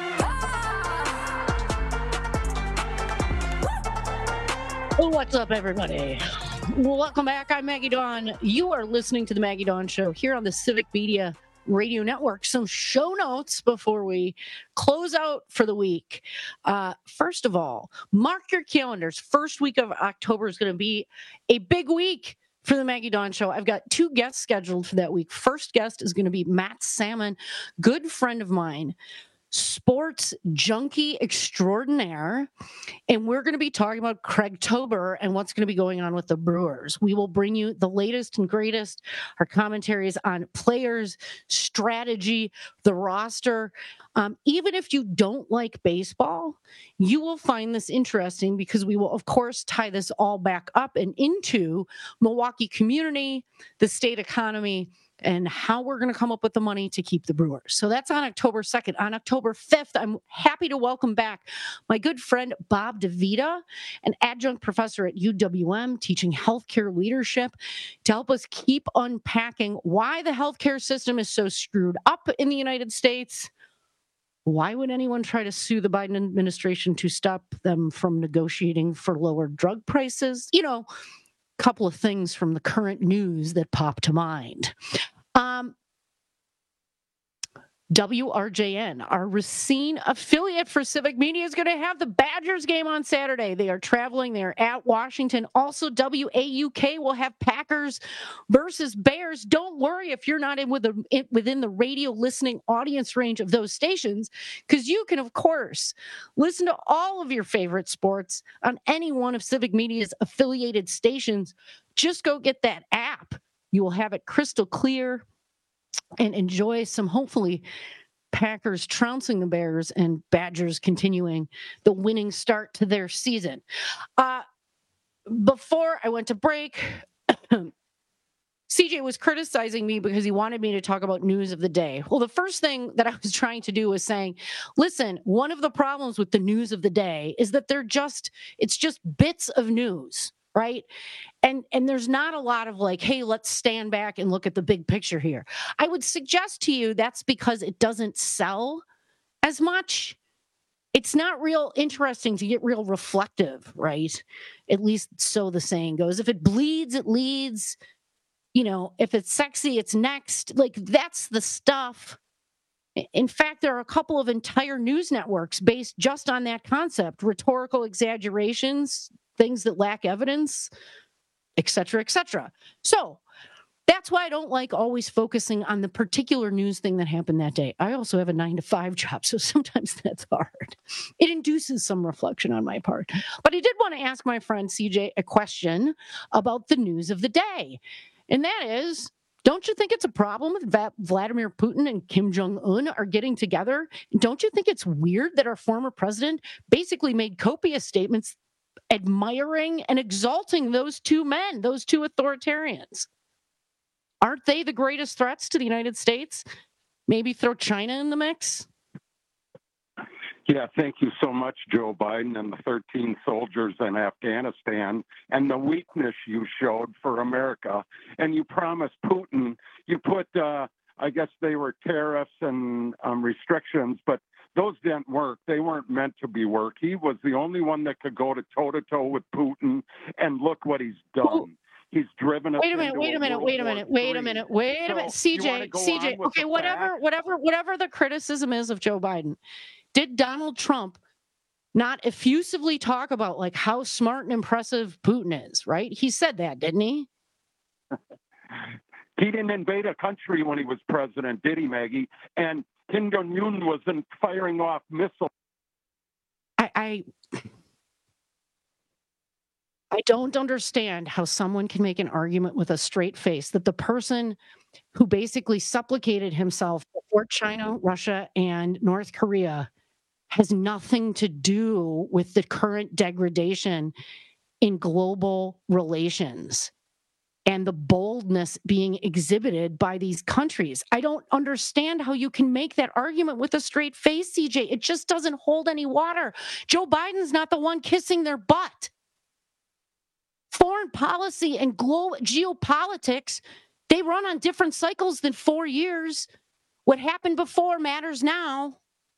What's up, everybody? Welcome back. I'm Maggie Dawn. You are listening to the Maggie Dawn Show here on the Civic Media Radio Network. Some show notes before we close out for the week. Uh, first of all, mark your calendars. First week of October is going to be a big week for the Maggie Dawn Show. I've got two guests scheduled for that week. First guest is going to be Matt Salmon, good friend of mine, sports junkie extraordinaire, and we're going to be talking about Craigtober and what's going to be going on with the Brewers. We will bring you the latest and greatest, our commentaries on players, strategy, the roster. Um, even if you don't like baseball, you will find this interesting because we will, of course, tie this all back up and into Milwaukee community, the state economy, and how we're going to come up with the money to keep the Brewers. So that's on October second. On October fifth, I'm happy to welcome back my good friend Bob DeVita, an adjunct professor at U W M teaching healthcare leadership, to help us keep unpacking why the healthcare system is so screwed up in the United States. Why would anyone try to sue the Biden administration to stop them from negotiating for lower drug prices? You know, couple of things from the current news that pop to mind. Um, W R J N, our Racine affiliate for Civic Media, is going to have the Badgers game on Saturday. They are traveling. They're at Washington. Also, W A U K will have Packers versus Bears. Don't worry if you're not in with the, in, within the radio listening audience range of those stations, because you can, of course, listen to all of your favorite sports on any one of Civic Media's affiliated stations. Just go get that app. You will have it crystal clear and enjoy some, hopefully, Packers trouncing the Bears and Badgers continuing the winning start to their season. Uh, before I went to break, C J was criticizing me because he wanted me to talk about news of the day. Well, the first thing that I was trying to do was saying, listen, one of the problems with the news of the day is that they're just, it's just bits of news. Right. And and there's not a lot of like, hey, let's stand back and look at the big picture here. I would suggest to you that's because it doesn't sell as much. It's not real interesting to get real reflective. Right. At least so the saying goes. If it bleeds, it leads. You know, if it's sexy, it's next. Like, that's the stuff. In fact, there are a couple of entire news networks based just on that concept, rhetorical exaggerations, things that lack evidence, et cetera, et cetera. So that's why I don't like always focusing on the particular news thing that happened that day. I also have a nine to five job, so sometimes that's hard. It induces some reflection on my part. But I did want to ask my friend C J a question about the news of the day. And that is, Don't you think it's a problem that Va- Vladimir Putin and Kim Jong-un are getting together? Don't you think it's weird that our former president basically made copious statements admiring and exalting those two men, those two authoritarians? Aren't they the greatest threats to the United States? Maybe throw China in the mix? Yeah, thank you so much, Joe Biden, and the thirteen soldiers in Afghanistan, and the weakness you showed for America. And you promised Putin, you put, uh, I guess they were tariffs and um, restrictions, but those didn't work. They weren't meant to be work. He was the only one that could go to toe-to-toe with Putin, and look what he's done. He's driven us. Wait a minute, wait a minute, wait a minute, wait a minute, wait a minute. C J, C J, okay, whatever, whatever, whatever the criticism is of Joe Biden, did Donald Trump not effusively talk about like how smart and impressive Putin is, right? He said that, didn't he? He didn't invade a country when he was president, did he, Maggie? And Kim Jong-un wasn't firing off missiles. I, I I don't understand how someone can make an argument with a straight face that the person who basically supplicated himself before China, Russia, and North Korea has nothing to do with the current degradation in global relations and the boldness being exhibited by these countries. I don't understand how you can make that argument with a straight face, C J. It just doesn't hold any water. Joe Biden's not the one kissing their butt. Foreign policy and global geopolitics, they run on different cycles than four years. What happened before matters now.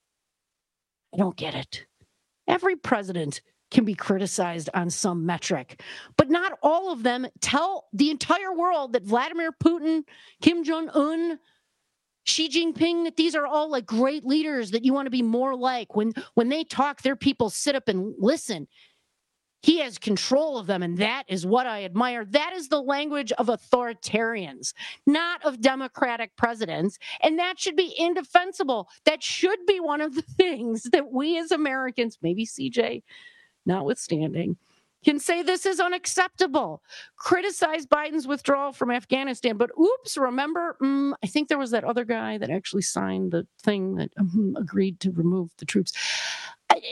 I don't get it. Every president can be criticized on some metric, but not all of them tell the entire world that Vladimir Putin, Kim Jong-un, Xi Jinping, that these are all like great leaders that you want to be more like. When, when they talk, their people sit up and listen. He has control of them, and that is what I admire. That is the language of authoritarians, not of democratic presidents, and that should be indefensible. That should be one of the things that we as Americans, maybe C J notwithstanding, can say this is unacceptable. Criticize Biden's withdrawal from Afghanistan, but oops, remember, mm, I think there was that other guy that actually signed the thing that um, agreed to remove the troops. I,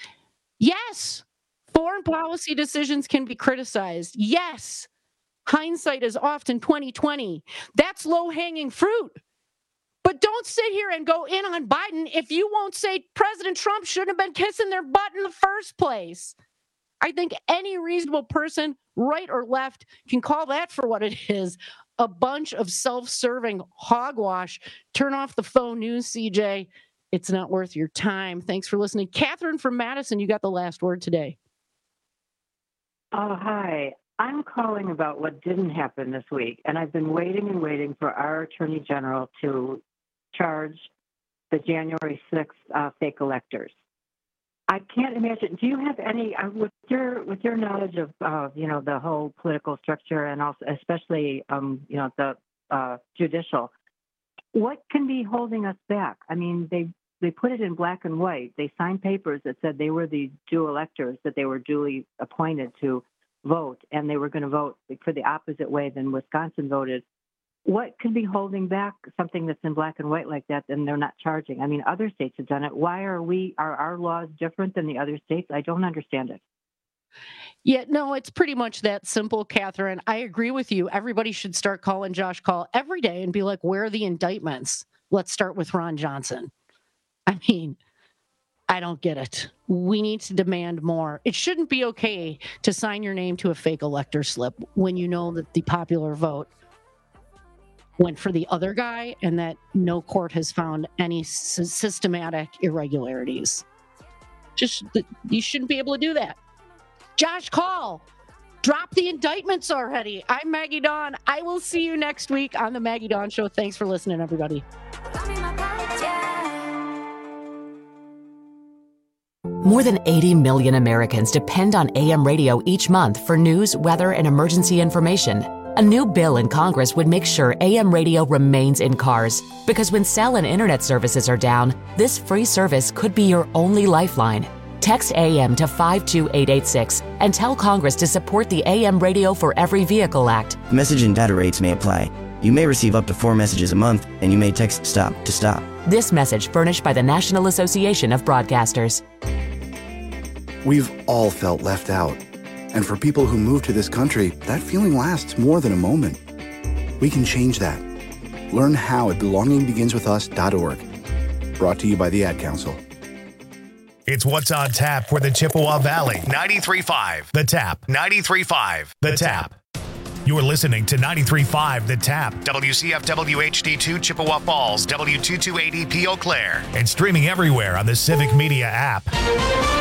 yes. Foreign policy decisions can be criticized. Yes, hindsight is often twenty twenty. That's low-hanging fruit. But don't sit here and go in on Biden if you won't say President Trump shouldn't have been kissing their butt in the first place. I think any reasonable person, right or left, can call that for what it is, a bunch of self-serving hogwash. Turn off the phone news, C J. It's not worth your time. Thanks for listening. Catherine from Madison, you got the last word today. Oh, hi. I'm calling about what didn't happen this week, and I've been waiting and waiting for our Attorney General to charge the January sixth uh, fake electors. I can't imagine. Do you have any, uh, with your with your knowledge of, uh, you know, the whole political structure and also especially, um, you know, the uh, judicial, what can be holding us back? I mean, they They put it in black and white. They signed papers that said they were the due electors, that they were duly appointed to vote, and they were going to vote for the opposite way than Wisconsin voted. What could be holding back something that's in black and white like that, and they're not charging? I mean, other states have done it. Why are we, are our laws different than the other states? I don't understand it. Yeah, no, it's pretty much that simple, Catherine. I agree with you. Everybody should start calling Josh Call every day and be like, where are the indictments? Let's start with Ron Johnson. I mean, I don't get it. We need to demand more. It shouldn't be okay to sign your name to a fake elector slip when you know that the popular vote went for the other guy and that no court has found any s- systematic irregularities. Just, you shouldn't be able to do that. Josh Call, drop the indictments already. I'm Maggie Dawn. I will see you next week on the Maggie Dawn Show. Thanks for listening, everybody. More than eighty million Americans depend on A M radio each month for news, weather, and emergency information. A new bill in Congress would make sure A M radio remains in cars, because when cell and internet services are down, this free service could be your only lifeline. Text A M to five two eight eight six and tell Congress to support the A M Radio for Every Vehicle Act. Message and data rates may apply. You may receive up to four messages a month, and you may text STOP to stop. This message furnished by the National Association of Broadcasters. We've all felt left out. And for people who move to this country, that feeling lasts more than a moment. We can change that. Learn how at belonging begins with us dot org. Brought to you by the Ad Council. It's What's on Tap for the Chippewa Valley. ninety-three point five The Tap. ninety-three point five The Tap. You're listening to ninety-three point five The Tap, W C F W H D two Chippewa Falls, W two two eight E P Eau Claire, and streaming everywhere on the Civic Media app.